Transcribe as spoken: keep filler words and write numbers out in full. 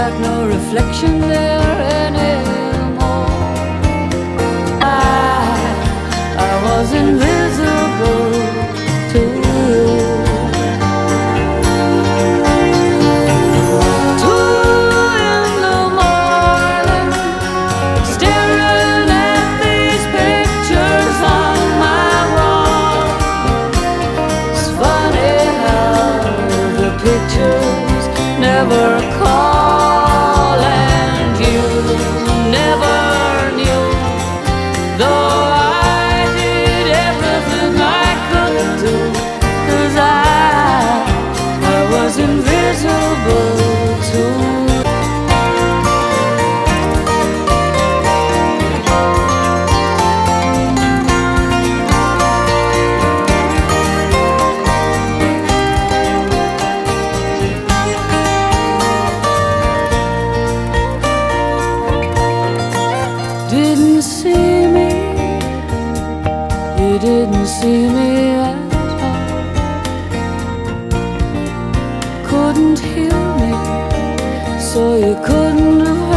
got no reflection there anymore. I, I was invisible to you. Two in the morning, staring at these pictures on my wall. It's funny how the pictures never call, and you never knew, though I did everything I could do, 'cause I, I was invisible to you. Didn't see me, you didn't see me at all. Couldn't hear me, so you couldn't have